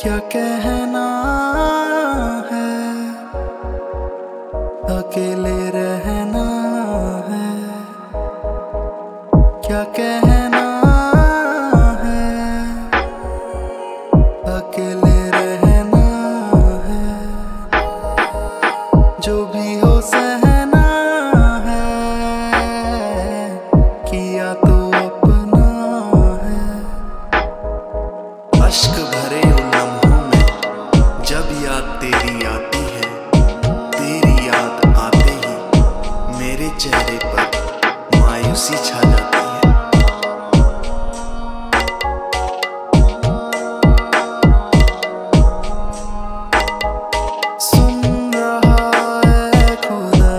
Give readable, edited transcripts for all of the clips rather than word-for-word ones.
क्या कहना है, अकेले रहना है। क्या कहना है, अकेले रहना है। जो भी हो सहना है, किया तो अपना है। अश्क भरे उन लम्हों में जब याद तेरी आती है, तेरी याद आते ही मेरे चेहरे पर मायूसी छा जाती है। सुन रहा है खुदा,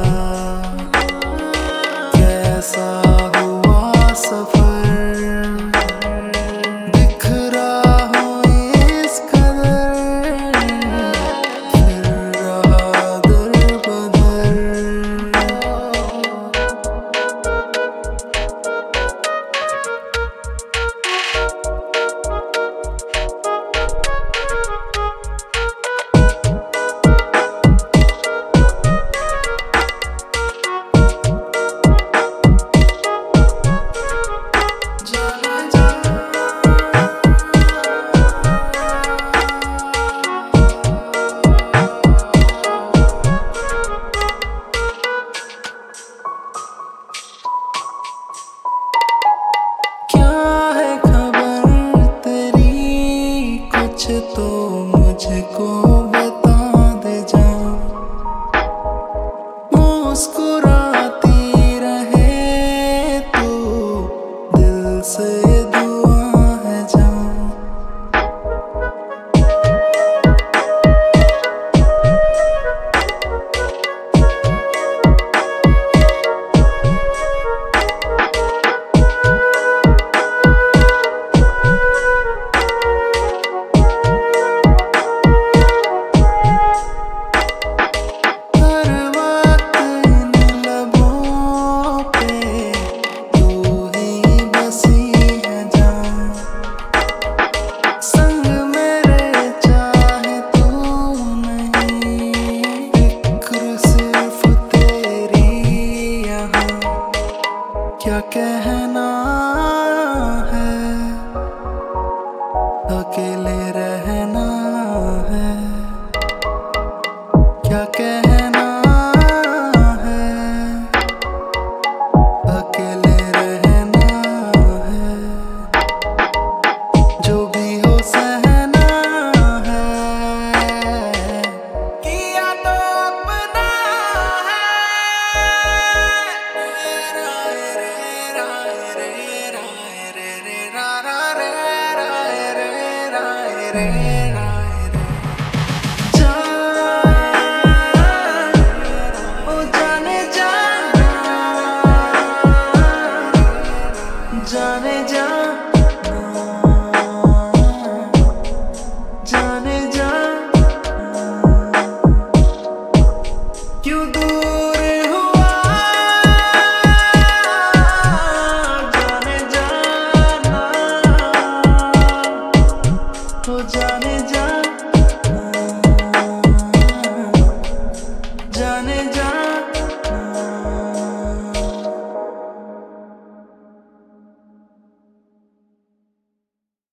कैसा हुआ सफर, बिखरा हूँ इस कदर, फिर रहा दर बदर। तो मुझको बता दे जा, मुस्कुराती रहे तो दिल से।